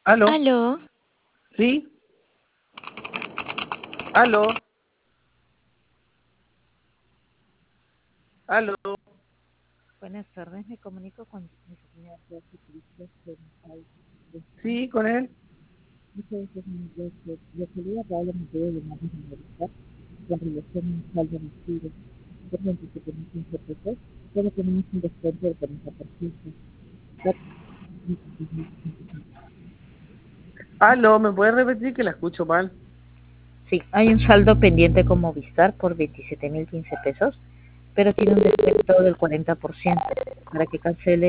Aló, Aló, ¿sí? Aló, aló, Buenas tardes, me comunico con mi señora Jessy Cristos de Misael Restaurant. sí, con él. Muchas gracias, señor Jessy. Yo quería probablemente de llamarles a analizar la relación mensual de residuos por 27.015 pesos, pero tenemos un descuento del 40%. Aló, ¿me puedes repetir que la escucho mal? Sí, hay un saldo pendiente con Movistar por 27.015 pesos, pero tiene un descuento del 40% para que cancele